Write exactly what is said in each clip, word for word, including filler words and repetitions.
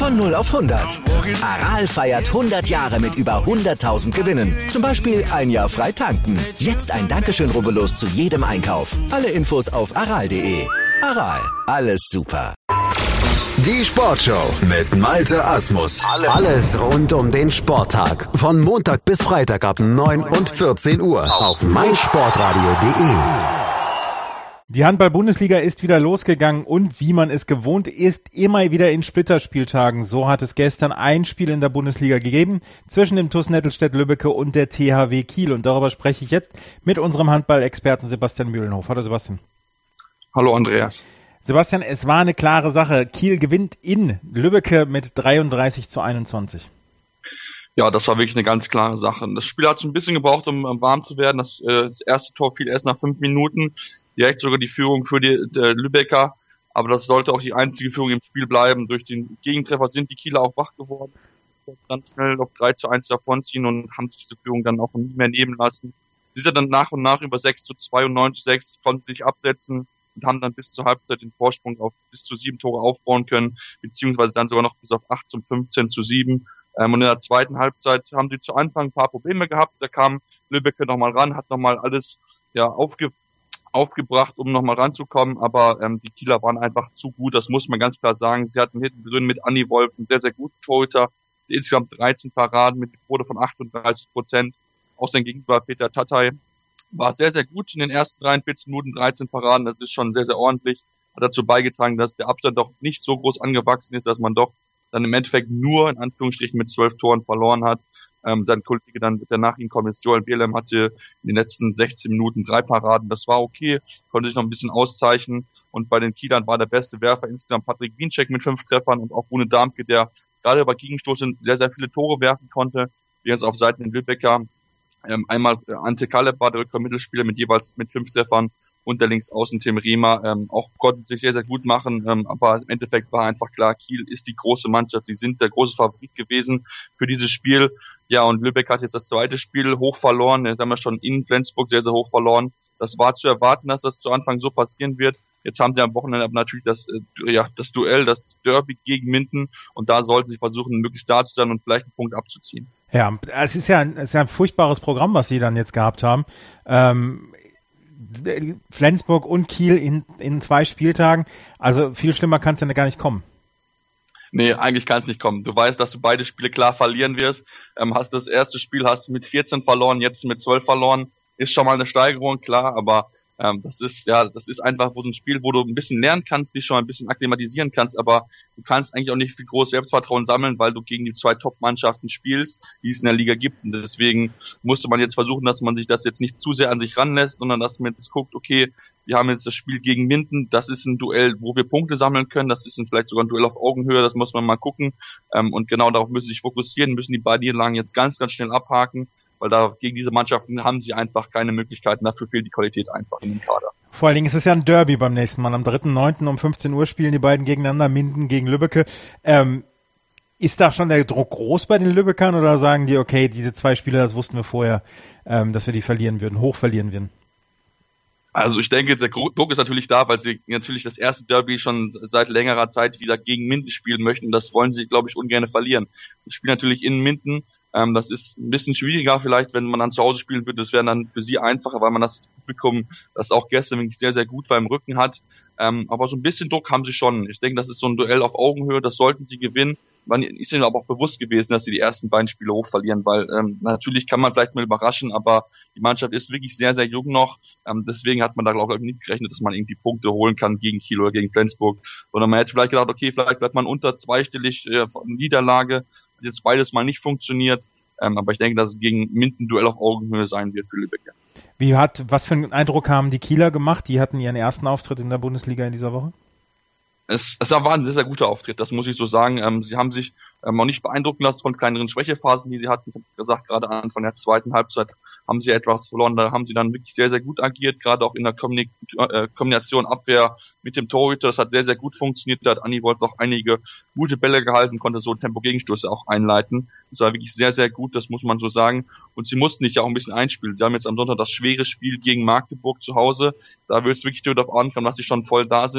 Von null auf hundert. Aral feiert hundert Jahre mit über hunderttausend Gewinnen. Zum Beispiel ein Jahr frei tanken. Jetzt ein Dankeschön, rubbellos zu jedem Einkauf. Alle Infos auf aral punkt de. Aral, alles super. Die Sportshow mit Malte Asmus. Alles rund um den Sporttag. Von Montag bis Freitag ab neun und vierzehn Uhr auf meinsportradio punkt de. Die Handball-Bundesliga ist wieder losgegangen und wie man es gewohnt ist, immer wieder in Splitterspieltagen. So hat es gestern ein Spiel in der Bundesliga gegeben zwischen dem T uS Nettelstedt-Lübbecke und der T H W Kiel. Und darüber spreche ich jetzt mit unserem Handball-Experten Sebastian Mühlenhof. Hallo Sebastian. Hallo Andreas. Sebastian, es war eine klare Sache. Kiel gewinnt in Lübbecke mit dreiunddreißig zu einundzwanzig. Ja, das war wirklich eine ganz klare Sache. Das Spiel hat ein bisschen gebraucht, um, um warm zu werden. Das, äh, das erste Tor fiel erst nach fünf Minuten. Direkt sogar die Führung für die der Lübecker. Aber das sollte auch die einzige Führung im Spiel bleiben. Durch den Gegentreffer sind die Kieler auch wach geworden. Ganz schnell auf drei zu eins davonziehen und haben sich diese Führung dann auch nicht mehr nehmen lassen. Sie sind dann nach und nach über sechs zu zwei und neun zu sechs, konnten sich absetzen und haben dann bis zur Halbzeit den Vorsprung auf bis zu sieben Tore aufbauen können, beziehungsweise dann sogar noch bis auf acht zum fünfzehn zu sieben. Ähm, und in der zweiten Halbzeit haben sie zu Anfang ein paar Probleme gehabt. Da kam Lübbecke nochmal ran, hat nochmal alles ja aufge aufgebracht, um nochmal ranzukommen, aber ähm, die Kieler waren einfach zu gut, das muss man ganz klar sagen. Sie hatten hinten drin mit Andi Wolf einen sehr, sehr guten Torhüter, insgesamt dreizehn Paraden mit einer Quote von achtunddreißig Prozent. Aus dem Gegenüber Peter Tatay war sehr, sehr gut in den ersten dreiundvierzig Minuten, dreizehn Paraden, das ist schon sehr, sehr ordentlich. Hat dazu beigetragen, dass der Abstand doch nicht so groß angewachsen ist, dass man doch dann im Endeffekt nur in Anführungsstrichen mit zwölf Toren verloren hat. Ähm, sein Kollege dann, der nach ihm kommt, ist Joel Bielem, hatte in den letzten sechzehn Minuten drei Paraden. Das war okay, konnte sich noch ein bisschen auszeichnen. Und bei den Kielern war der beste Werfer insgesamt Patrick Wiencheck mit fünf Treffern und auch Rune Darmke, der gerade bei Gegenstoßen sehr, sehr viele Tore werfen konnte. Während es auf Seiten den Lübecker ähm, einmal äh, Ante Kaleb war der Rückraum-Mittelspieler mit jeweils mit fünf Treffern und der Linksaußen Tim Riemer ähm, auch konnten sich sehr, sehr gut machen. Ähm, aber im Endeffekt war einfach klar, Kiel ist die große Mannschaft. Sie sind der große Favorit gewesen für dieses Spiel. Ja, und Lübeck hat jetzt das zweite Spiel hoch verloren. Jetzt haben wir schon in Flensburg sehr, sehr hoch verloren. Das war zu erwarten, dass das zu Anfang so passieren wird. Jetzt haben sie am Wochenende aber natürlich das, äh, ja, das Duell, das Derby gegen Minden. Und da sollten sie versuchen, möglichst da zu sein und vielleicht einen Punkt abzuziehen. Ja, es ist ja ein, es ist ja ein furchtbares Programm, was sie dann jetzt gehabt haben. Ähm, Flensburg und Kiel in, in zwei Spieltagen. Also viel schlimmer kann es ja gar nicht kommen. Nee, eigentlich kann es nicht kommen. Du weißt, dass du beide Spiele klar verlieren wirst. Ähm, hast das erste Spiel hast mit vierzehn verloren, jetzt mit zwölf verloren. Ist schon mal eine Steigerung, klar, aber ähm, das ist ja, das ist einfach so ein Spiel, wo du ein bisschen lernen kannst, dich schon ein bisschen akklimatisieren kannst, aber du kannst eigentlich auch nicht viel groß Selbstvertrauen sammeln, weil du gegen die zwei Top-Mannschaften spielst, die es in der Liga gibt. Und deswegen musste man jetzt versuchen, dass man sich das jetzt nicht zu sehr an sich ranlässt, sondern dass man jetzt guckt, okay, wir haben jetzt das Spiel gegen Minden, das ist ein Duell, wo wir Punkte sammeln können, das ist ein, vielleicht sogar ein Duell auf Augenhöhe, das muss man mal gucken. Ähm, und genau darauf müssen sie sich fokussieren, müssen die beiden Niederlagen jetzt ganz, ganz schnell abhaken, weil da gegen diese Mannschaften haben sie einfach keine Möglichkeiten, dafür fehlt die Qualität einfach in dem Kader. Vor allen Dingen ist es ja ein Derby beim nächsten Mal. Am dritten neunten um fünfzehn Uhr spielen die beiden gegeneinander, Minden gegen Lübbecke. Ähm, ist da schon der Druck groß bei den Lübeckern oder sagen die, okay, diese zwei Spiele, das wussten wir vorher, ähm, dass wir die verlieren würden, hoch verlieren würden? Also ich denke, der Druck ist natürlich da, weil sie natürlich das erste Derby schon seit längerer Zeit wieder gegen Minden spielen möchten. Das wollen sie, glaube ich, ungern verlieren. Sie spielen natürlich in Minden. Ähm, das ist ein bisschen schwieriger vielleicht, wenn man dann zu Hause spielen würde. Das wäre dann für sie einfacher, weil man das Publikum, das auch gestern wirklich sehr, sehr gut war, im Rücken hat. Ähm, aber so ein bisschen Druck haben sie schon. Ich denke, das ist so ein Duell auf Augenhöhe, das sollten sie gewinnen. Man ist ihnen aber auch bewusst gewesen, dass sie die ersten beiden Spiele hoch verlieren, weil ähm, natürlich kann man vielleicht mal überraschen, aber die Mannschaft ist wirklich sehr, sehr jung noch. Ähm, deswegen hat man da, glaube ich, nicht gerechnet, dass man irgendwie Punkte holen kann gegen Kiel oder gegen Flensburg. Sondern man hätte vielleicht gedacht, okay, vielleicht bleibt man unter zweistellig äh, Niederlage. Hat jetzt beides mal nicht funktioniert. Ähm, aber ich denke, dass es gegen Minden Duell auf Augenhöhe sein wird für Lübeck. Wie hat, was für einen Eindruck haben die Kieler gemacht? Die hatten ihren ersten Auftritt in der Bundesliga in dieser Woche. Es, es war ein sehr, sehr guter Auftritt, das muss ich so sagen. Ähm, sie haben sich ähm, auch nicht beeindrucken lassen von kleineren Schwächephasen, die sie hatten. Ich habe gesagt, gerade Anfang der zweiten Halbzeit haben sie etwas verloren. Da haben sie dann wirklich sehr, sehr gut agiert, gerade auch in der Kommunik- äh, Kombination Abwehr mit dem Torhüter. Das hat sehr, sehr gut funktioniert. Da hat Andi Wolf auch einige gute Bälle gehalten, konnte so Tempo-Gegenstoße auch einleiten. Das war wirklich sehr, sehr gut, das muss man so sagen. Und sie mussten sich ja auch ein bisschen einspielen. Sie haben jetzt am Sonntag das schwere Spiel gegen Magdeburg zu Hause. Da wird es wirklich darauf ankommen, dass sie schon voll da sind.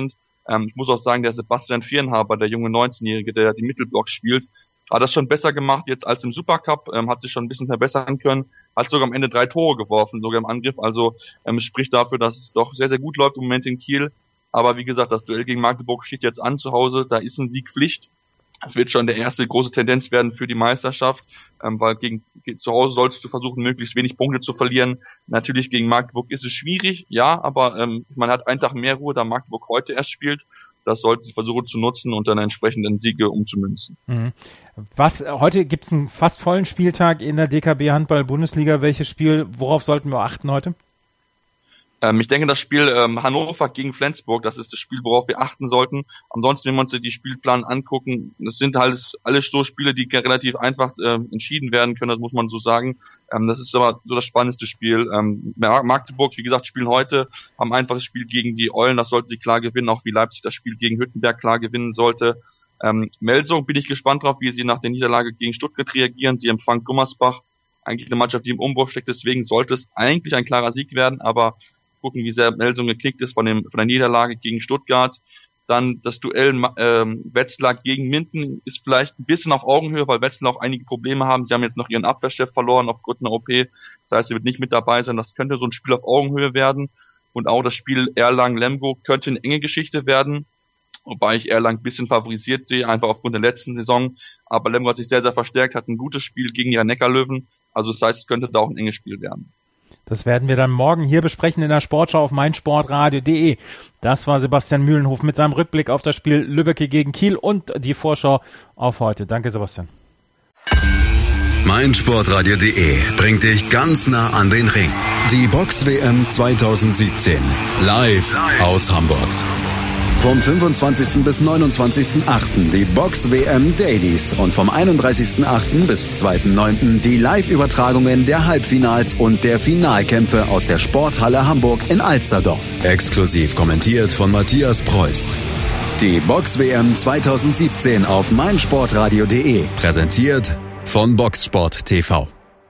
Ähm, ich muss auch sagen, der Sebastian Vierenhaber, der junge neunzehnjährige, der die Mittelblock spielt, hat das schon besser gemacht jetzt als im Supercup, ähm, hat sich schon ein bisschen verbessern können, hat sogar am Ende drei Tore geworfen, sogar im Angriff, also ähm, spricht dafür, dass es doch sehr, sehr gut läuft im Moment in Kiel. Aber wie gesagt, das Duell gegen Magdeburg steht jetzt an zu Hause, da ist ein Sieg Pflicht. Das wird schon der erste große Tendenz werden für die Meisterschaft, ähm, weil gegen, gegen zu Hause solltest du versuchen, möglichst wenig Punkte zu verlieren. Natürlich gegen Magdeburg ist es schwierig, ja, aber ähm, man hat einen Tag mehr Ruhe, da Magdeburg heute erst spielt. Das sollten sie versuchen zu nutzen und dann entsprechenden Siege umzumünzen. Mhm. Was, heute gibt's einen fast vollen Spieltag in der D K B Handball-Bundesliga. Welches Spiel, worauf sollten wir achten heute? Ähm, ich denke, das Spiel ähm, Hannover gegen Flensburg, das ist das Spiel, worauf wir achten sollten. Ansonsten, wenn wir uns die Spielplan angucken, das sind halt alles so Spiele, die relativ einfach äh, entschieden werden können, das muss man so sagen. Ähm, das ist aber so das spannendste Spiel. Ähm, Magdeburg, wie gesagt, spielen heute, haben ein einfaches Spiel gegen die Eulen, das sollten sie klar gewinnen, auch wie Leipzig das Spiel gegen Hüttenberg klar gewinnen sollte. Ähm, Melsung bin ich gespannt drauf, wie sie nach der Niederlage gegen Stuttgart reagieren. Sie empfangen Gummersbach, eigentlich eine Mannschaft, die im Umbruch steckt, deswegen sollte es eigentlich ein klarer Sieg werden, aber gucken, wie sehr Melsung geknickt ist von dem von der Niederlage gegen Stuttgart. Dann das Duell ähm, Wetzlar gegen Minden ist vielleicht ein bisschen auf Augenhöhe, weil Wetzlar auch einige Probleme haben. Sie haben jetzt noch ihren Abwehrchef verloren aufgrund einer O P. Das heißt, er wird nicht mit dabei sein. Das könnte so ein Spiel auf Augenhöhe werden. Und auch das Spiel Erlangen-Lemgo könnte eine enge Geschichte werden. Wobei ich Erlangen ein bisschen favorisiert sehe, einfach aufgrund der letzten Saison. Aber Lemgo hat sich sehr, sehr verstärkt, hat ein gutes Spiel gegen ihre Neckarlöwen. Also das heißt, es könnte da auch ein enges Spiel werden. Das werden wir dann morgen hier besprechen in der Sportschau auf meinsportradio punkt de. Das war Sebastian Mühlenhof mit seinem Rückblick auf das Spiel Lübbecke gegen Kiel und die Vorschau auf heute. Danke, Sebastian. meinsportradio punkt de bringt dich ganz nah an den Ring. Die Box-W M zwanzig siebzehn. Live aus Hamburg. Vom fünfundzwanzigsten bis neunundzwanzigsten achten die Box-W M Dailies und vom einunddreißigsten achten bis zweiten neunten die Live-Übertragungen der Halbfinals und der Finalkämpfe aus der Sporthalle Hamburg in Alsterdorf. Exklusiv kommentiert von Matthias Preuß. Die Box-W M zwanzig siebzehn auf meinsportradio punkt de. Präsentiert von Boxsport T V.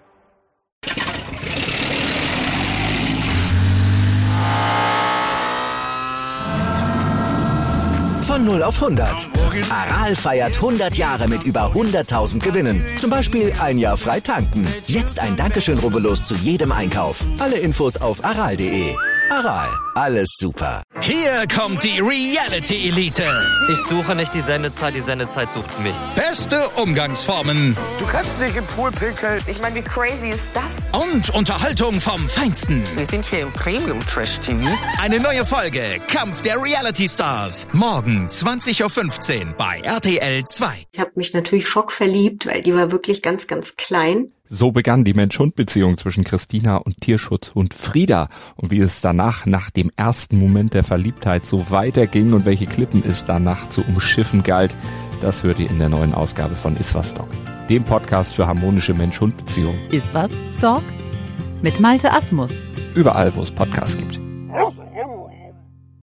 Von null auf hundert. Aral feiert hundert Jahre mit über hunderttausend Gewinnen. Zum Beispiel ein Jahr frei tanken. Jetzt ein Dankeschön, rubbellos zu jedem Einkauf. Alle Infos auf aral punkt de. Aral, alles super. Hier kommt die Reality Elite. Ich suche nicht die Sendezeit, die Sendezeit sucht mich. Beste Umgangsformen. Du kannst nicht im Pool pinkeln. Ich meine, wie crazy ist das? Und Unterhaltung vom Feinsten. Wir sind hier im Premium-Trash-T V. Eine neue Folge, Kampf der Reality Stars. Morgen zwanzig Uhr fünfzehn bei R T L zwei. Ich habe mich natürlich schockverliebt, weil die war wirklich ganz, ganz klein. So begann die Mensch-Hund-Beziehung zwischen Christina und Tierschutzhund Frieda. Und wie es danach, nach dem ersten Moment der Verliebtheit, so weiterging und welche Klippen es danach zu umschiffen galt, das hört ihr in der neuen Ausgabe von Iswas Dog, dem Podcast für harmonische Mensch-Hund-Beziehungen. Iswas Dog? Mit Malte Asmus. Überall, wo es Podcasts gibt.